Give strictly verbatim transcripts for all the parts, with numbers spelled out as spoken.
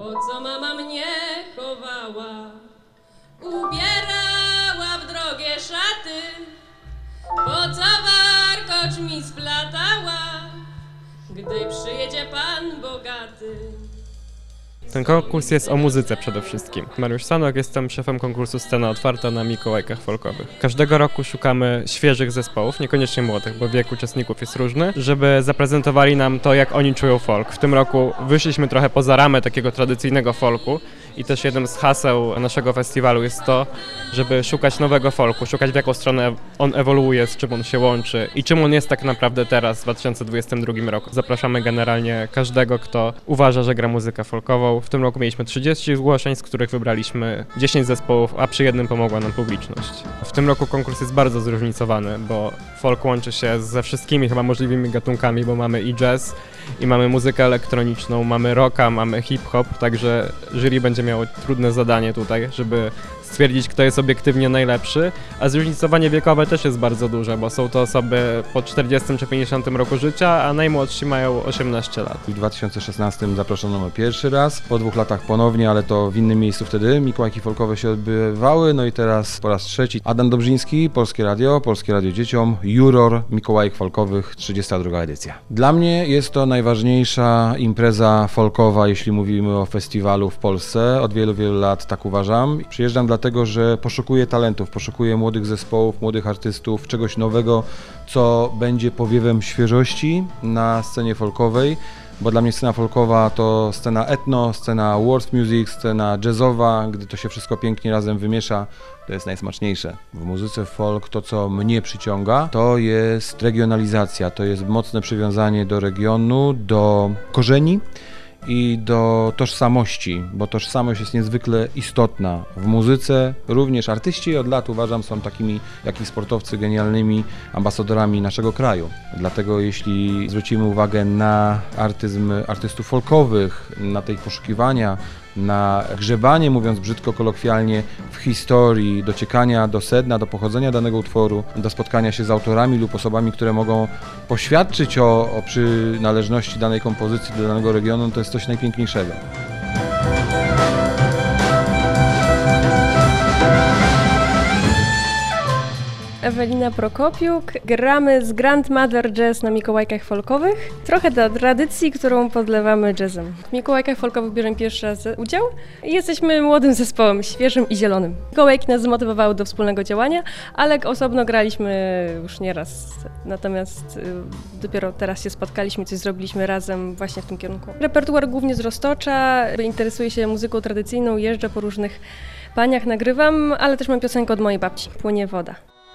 Po co mama mnie chowała, ubierała w drogie szaty, po co warkocz mi splatała, gdy przyjedzie pan bogaty. Ten konkurs jest o muzyce przede wszystkim. Mariusz Sanok, jestem szefem konkursu Scena Otwarta na Mikołajkach Folkowych. Każdego roku szukamy świeżych zespołów, niekoniecznie młodych, bo wiek uczestników jest różny, żeby zaprezentowali nam to, jak oni czują folk. W tym roku wyszliśmy trochę poza ramę takiego tradycyjnego folku i też jednym z haseł naszego festiwalu jest to, żeby szukać nowego folku, szukać w jaką stronę on ewoluuje, z czym on się łączy i czym on jest tak naprawdę teraz w dwa tysiące dwudziestym drugim roku. Zapraszamy generalnie każdego, kto uważa, że gra muzykę folkową. W tym roku mieliśmy trzydzieści zgłoszeń, z których wybraliśmy dziesięć zespołów, a przy jednym pomogła nam publiczność. W tym roku konkurs jest bardzo zróżnicowany, bo folk łączy się ze wszystkimi chyba możliwymi gatunkami, bo mamy i jazz, i mamy muzykę elektroniczną, mamy rocka, mamy hip-hop, także jury będzie miało trudne zadanie tutaj, żeby stwierdzić, kto jest obiektywnie najlepszy, a zróżnicowanie wiekowe też jest bardzo duże, bo są to osoby po czterdziestym czy pięćdziesiątym roku życia, a najmłodsi mają osiemnaście lat. W dwa tysiące szesnastym zaproszono mnie pierwszy raz, po dwóch latach ponownie, ale to w innym miejscu wtedy Mikołajki Folkowe się odbywały, no i teraz po raz trzeci Adam Dobrzyński, Polskie Radio, Polskie Radio Dzieciom, juror Mikołajek Folkowych, trzydziesta druga edycja. Dla mnie jest to najważniejsza impreza folkowa, jeśli mówimy o festiwalu w Polsce. Od wielu, wielu lat tak uważam. Przyjeżdżam dlatego, że poszukuję talentów, poszukuję młodych zespołów, młodych artystów, czegoś nowego, co będzie powiewem świeżości na scenie folkowej, bo dla mnie scena folkowa to scena etno, scena world music, scena jazzowa. Gdy to się wszystko pięknie razem wymiesza, to jest najsmaczniejsze. W muzyce folk to, co mnie przyciąga, to jest regionalizacja, to jest mocne przywiązanie do regionu, do korzeni i do tożsamości, bo tożsamość jest niezwykle istotna w muzyce. Również artyści od lat, uważam, są takimi jak i sportowcy genialnymi ambasadorami naszego kraju. Dlatego jeśli zwrócimy uwagę na artyzm artystów folkowych, na te ich poszukiwania, na grzebanie, mówiąc brzydko, kolokwialnie, w historii, dociekania do sedna, do pochodzenia danego utworu, do spotkania się z autorami lub osobami, które mogą poświadczyć o, o przynależności danej kompozycji do danego regionu, to jest coś najpiękniejszego. Ewelina Prokopiuk. Gramy z Grandmother Jazz na Mikołajkach Folkowych. Trochę do tradycji, którą podlewamy jazzem. W Mikołajkach Folkowych bierzemy pierwszy raz udział i jesteśmy młodym zespołem, świeżym i zielonym. Mikołajki nas zmotywowały do wspólnego działania, ale osobno graliśmy już nieraz. Natomiast y, dopiero teraz się spotkaliśmy, coś zrobiliśmy razem właśnie w tym kierunku. Repertuar głównie z Roztocza, interesuję się muzyką tradycyjną, jeżdżę po różnych paniach, nagrywam, ale też mam piosenkę od mojej babci, Płynie woda.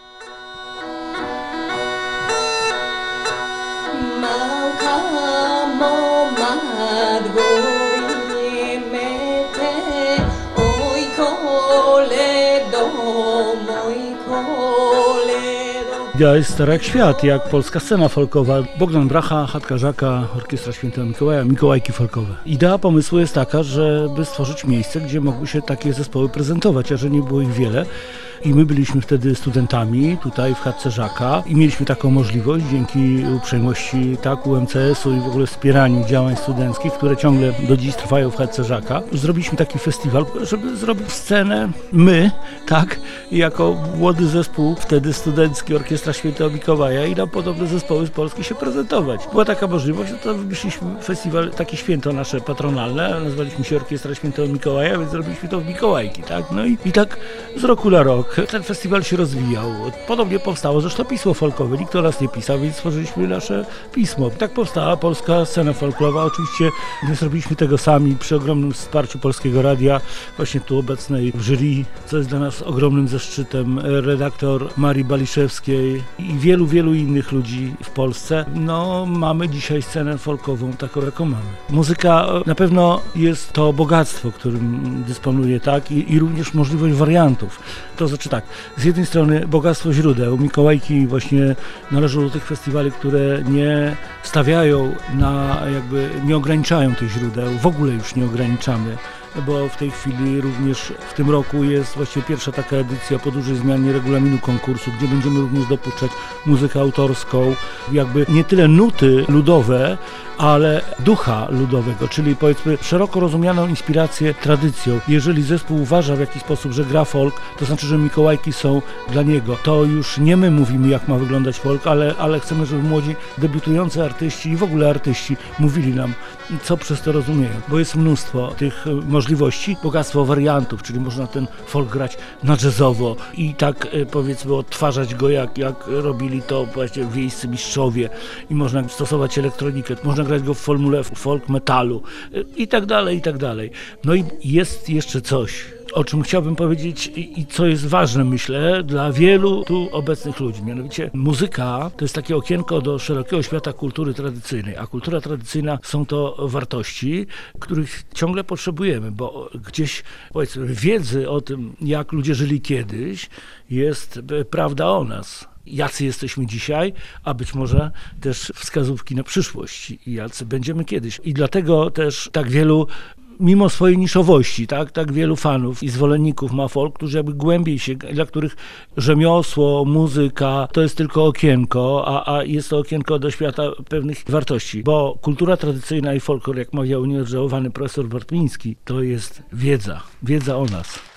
Idea jest stara jak świat, jak polska scena folkowa. Bogdan Bracha, Chatka Żaka, Orkiestra Świętego Mikołaja, Mikołajki Folkowe. Idea pomysłu jest taka, żeby stworzyć miejsce, gdzie mogły się takie zespoły prezentować, a że nie było ich wiele. I my byliśmy wtedy studentami tutaj w Chatce Żaka i mieliśmy taką możliwość dzięki uprzejmości tak U M C S-u i w ogóle wspieraniu działań studenckich, które ciągle do dziś trwają w Chatce Żaka. Zrobiliśmy taki festiwal, żeby zrobić scenę my, tak, jako młody zespół, wtedy studencki Orkiestra Świętego Mikołaja i nam podobne zespoły z Polski się prezentować. Była taka możliwość, no to wymyśliliśmy festiwal, takie święto nasze patronalne, nazwaliśmy się Orkiestra Świętego Mikołaja, więc zrobiliśmy to w Mikołajki, tak, no i, i tak z roku na rok ten festiwal się rozwijał. Podobnie powstało zresztą pismo folkowe. Nikt o nas nie pisał, więc stworzyliśmy nasze pismo. Tak powstała polska scena folklowa. Oczywiście nie zrobiliśmy tego sami przy ogromnym wsparciu Polskiego Radia, właśnie tu obecnej w jury, co jest dla nas ogromnym zaszczytem, redaktor Marii Baliszewskiej i wielu, wielu innych ludzi w Polsce. No, mamy dzisiaj scenę folkową taką, jaką mamy. Muzyka na pewno jest to bogactwo, którym dysponuje, tak, i, i również możliwość wariantów. To znaczy tak, z jednej strony bogactwo źródeł. Mikołajki właśnie należą do tych festiwali, które nie stawiają na, jakby nie ograniczają tych źródeł, w ogóle już nie ograniczamy bo w tej chwili również w tym roku jest właściwie pierwsza taka edycja po dużej zmianie regulaminu konkursu, gdzie będziemy również dopuszczać muzykę autorską, jakby nie tyle nuty ludowe, ale ducha ludowego, czyli powiedzmy szeroko rozumianą inspirację tradycją. Jeżeli zespół uważa w jakiś sposób, że gra folk, to znaczy, że Mikołajki są dla niego. To już nie my mówimy, jak ma wyglądać folk, ale, ale chcemy, żeby młodzi, debiutujący artyści i w ogóle artyści mówili nam, co przez to rozumieją, bo jest mnóstwo tych możliwości, bogactwo wariantów, czyli można ten folk grać na jazzowo i tak powiedzmy odtwarzać go, jak, jak robili to właśnie wiejscy mistrzowie i można stosować elektronikę, można grać go w formule folk metalu i tak dalej, i tak dalej. No i jest jeszcze coś, o czym chciałbym powiedzieć i co jest ważne, myślę, dla wielu tu obecnych ludzi. Mianowicie muzyka to jest takie okienko do szerokiego świata kultury tradycyjnej, a kultura tradycyjna są to wartości, których ciągle potrzebujemy, bo gdzieś, powiedzmy, wiedzy o tym, jak ludzie żyli kiedyś, jest prawda o nas. Jacy jesteśmy dzisiaj, a być może też wskazówki na przyszłość, jacy będziemy kiedyś. I dlatego też tak wielu, mimo swojej niszowości, tak, tak wielu fanów i zwolenników ma folk, którzy jakby głębiej się, dla których rzemiosło, muzyka to jest tylko okienko, a, a jest to okienko do świata pewnych wartości. Bo kultura tradycyjna i folklor, jak mawiał nieodżałowany profesor Bartmiński, to jest wiedza, wiedza o nas.